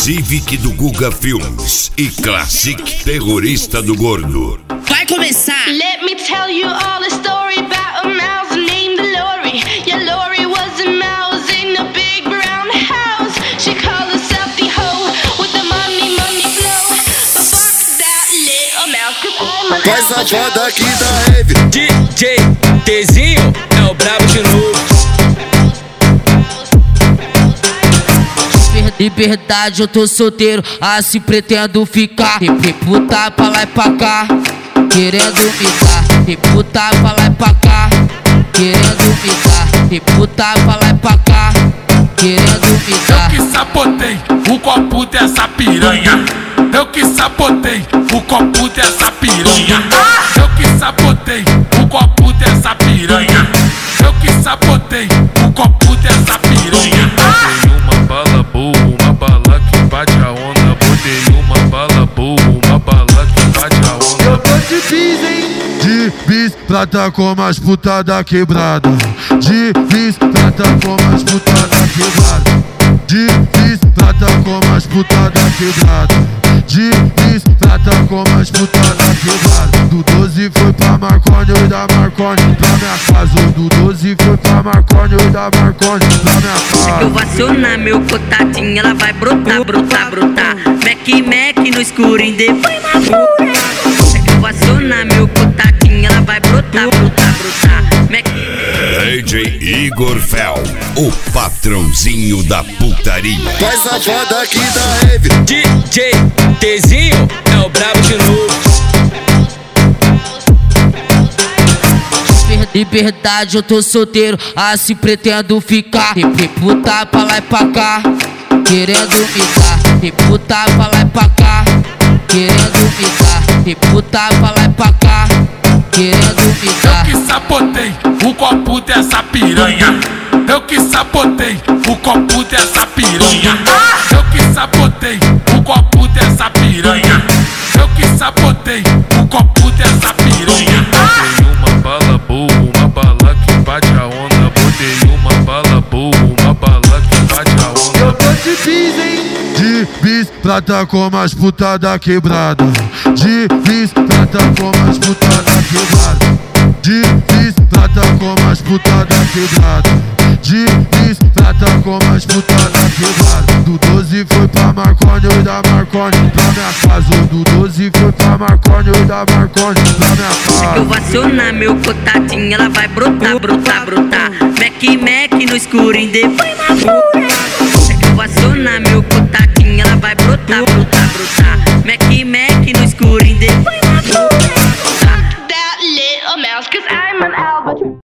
Civic do Guga Filmes e Classic Terrorista do Gordo. Vai começar! Let me tell you all a story about a mouse named Lori. Yeah, Lori was a mouse in a big brown house. She called herself the hoe with the money flow. But fuck that little mouse, 'cause I'm a Vai safada aqui da Rave. DJ Tzinho é o brabo de novo. Liberdade, eu tô solteiro, assim pretendo ficar. Reputar pra lá e pra cá, querendo me dar. Reputar pra lá e pra cá, querendo me dar. Reputar pra lá e pra cá, querendo me dar. Eu que sabotei o copo dessa piranha. Eu que sabotei o copo dessa piranha. Eu que sabotei o copo dessa piranha. Eu que sabotei o copo dessa piranha. Botei uma bala boa, uma bala que bate a onda. Botei uma bala boa, uma bala que bate a onda. Eu tô de bis, hein? De bis, prata como as putas da quebrada. De bis, prata como as putas da quebrada. De bis, prata como as putas da quebrada. De bis, prata como as putas da quebrada. Do 12 foi pra Marconi e da Marconi pra minha casa. Do 12 foi pra Marconi e da Marconi pra minha casa. Eu vou acionar meu cotadinho, ela vai brotar, brotar, brotar. Mac no escurinho, depois na fura. Eu vou acionar meu cotadinho, ela vai brotar, brotar, brotar. DJ Igor Fel, o patrãozinho da putaria. Vai safada aqui da Rave. DJ Tzinho é o brabo de novo. Liberdade, eu tô solteiro, assim pretendo ficar. Reputar pra lá e pra cá, querendo me dar. Reputar pra lá e pra cá, querendo me dar. Reputar pra lá e pra cá, querendo me dar. Eu que sabotei o copo dessa piranha. Eu que sabotei o copo dessa piranha. Eu que sabotei o copo dessa piranha. Eu que sabotei o copo dessa piranha. Botei uma bala boa, uma bala que bate a onda. Botei uma bala boa, uma bala que bate a onda. Eu tô de bis, hein? De bis, prata como as putas da quebrada. De bis, prata como as putas da quebrada. De bis, prata como as putas da quebrada. De bis, prata como as putas da quebrada. Do 12 foi pra Marconi e da Marconi pra minha casa. Do 12 foi pra Marconi e da Marconi pra minha casa. Eu vou acionar meu cotadinho, ela vai brotar, brotar, brotar. Mac no escurinho, depois na fura. Eu vou acionar meu cotadinho, ela vai brotar, brotar.